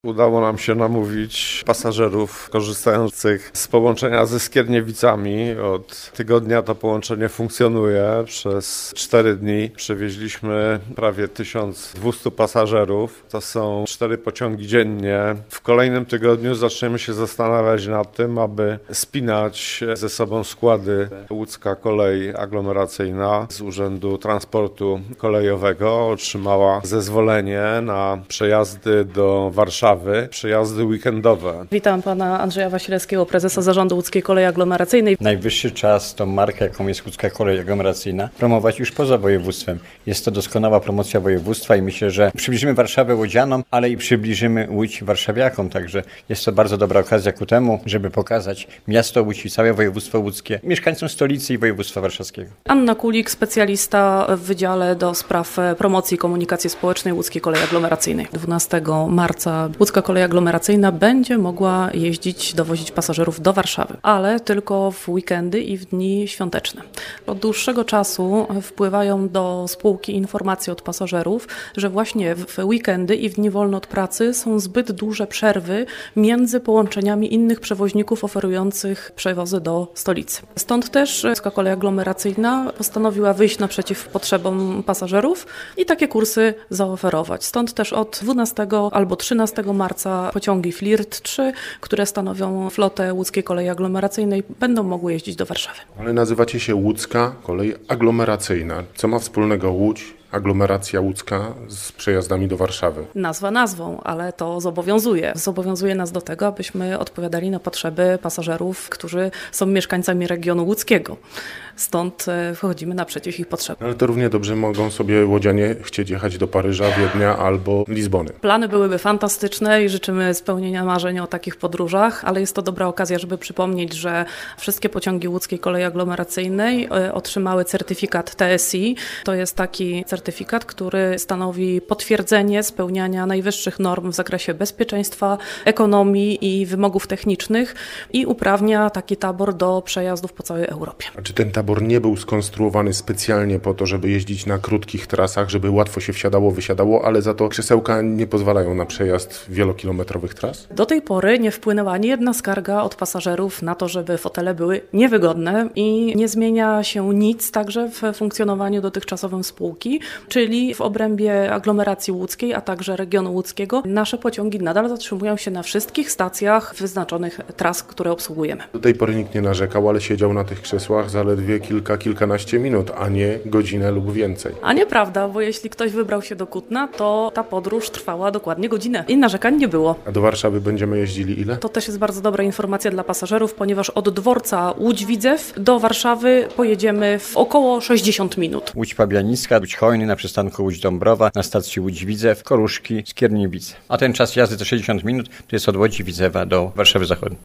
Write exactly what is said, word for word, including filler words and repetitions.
Udało nam się namówić pasażerów korzystających z połączenia ze Skierniewicami. Od tygodnia to połączenie funkcjonuje. Przez cztery dni przewieźliśmy prawie tysiąc dwieście pasażerów. To są cztery pociągi dziennie. W kolejnym tygodniu zaczniemy się zastanawiać nad tym, aby spinać ze sobą składy. Łódzka Kolej Aglomeracyjna z Urzędu Transportu Kolejowego otrzymała zezwolenie na przejazdy do Warszawy. Przejazdy weekendowe. Witam pana Andrzeja Wasilewskiego, prezesa Zarządu Łódzkiej Kolei Aglomeracyjnej. Najwyższy czas tą markę, jaką jest Łódzka Kolej Aglomeracyjna, promować już poza województwem. Jest to doskonała promocja województwa i myślę, że przybliżymy Warszawę łodzianom, ale i przybliżymy Łódź warszawiakom. Także jest to bardzo dobra okazja ku temu, żeby pokazać miasto Łódź i całe województwo łódzkie mieszkańcom stolicy i województwa warszawskiego. Anna Kulik, specjalista w Wydziale do Spraw Promocji i Komunikacji Społecznej Łódzkiej Kolei Aglomeracyjnej. dwunastego marca Łódzka Kolej Aglomeracyjna będzie mogła jeździć, dowozić pasażerów do Warszawy, ale tylko w weekendy i w dni świąteczne. Od dłuższego czasu wpływają do spółki informacje od pasażerów, że właśnie w weekendy i w dni wolne od pracy są zbyt duże przerwy między połączeniami innych przewoźników oferujących przewozy do stolicy. Stąd też Łódzka Kolej Aglomeracyjna postanowiła wyjść naprzeciw potrzebom pasażerów i takie kursy zaoferować. Stąd też od dwunastego albo trzynastego marca pociągi Flirt trzy, które stanowią flotę Łódzkiej Kolei Aglomeracyjnej, będą mogły jeździć do Warszawy. Ale nazywacie się Łódzka Kolej Aglomeracyjna. Co ma wspólnego Łódź, aglomeracja łódzka z przejazdami do Warszawy? Nazwa nazwą, ale to zobowiązuje. Zobowiązuje nas do tego, abyśmy odpowiadali na potrzeby pasażerów, którzy są mieszkańcami regionu łódzkiego. Stąd wychodzimy naprzeciw ich potrzebom. Ale to równie dobrze mogą sobie łodzianie chcieć jechać do Paryża, Wiednia albo Lizbony. Plany byłyby fantastyczne i życzymy spełnienia marzeń o takich podróżach, ale jest to dobra okazja, żeby przypomnieć, że wszystkie pociągi Łódzkiej Kolei Aglomeracyjnej otrzymały certyfikat T S I. To jest taki certyfikat, który stanowi potwierdzenie spełniania najwyższych norm w zakresie bezpieczeństwa, ekonomii i wymogów technicznych i uprawnia taki tabor do przejazdów po całej Europie. A czy ten tabor nie był skonstruowany specjalnie po to, żeby jeździć na krótkich trasach, żeby łatwo się wsiadało, wysiadało, ale za to krzesełka nie pozwalają na przejazd wielokilometrowych tras? Do tej pory nie wpłynęła ani jedna skarga od pasażerów na to, żeby fotele były niewygodne i nie zmienia się nic także w funkcjonowaniu dotychczasowym spółki, czyli w obrębie aglomeracji łódzkiej, a także regionu łódzkiego. Nasze pociągi nadal zatrzymują się na wszystkich stacjach wyznaczonych tras, które obsługujemy. Do tej pory nikt nie narzekał, ale siedział na tych krzesłach zaledwie kilka, kilkanaście minut, a nie godzinę lub więcej. A nieprawda, bo jeśli ktoś wybrał się do Kutna, to ta podróż trwała dokładnie godzinę i narzekań nie było. A do Warszawy będziemy jeździli ile? To też jest bardzo dobra informacja dla pasażerów, ponieważ od dworca Łódź-Widzew do Warszawy pojedziemy w około sześćdziesiąt minut. Łódź Pabianicka, Łódź Hojny na przystanku Łódź Dąbrowa, na stacji Łódź Widzew, Koruszki, Skierniewice. A ten czas jazdy to sześćdziesiąt minut, to jest od Łodzi Widzewa do Warszawy Zachodniej.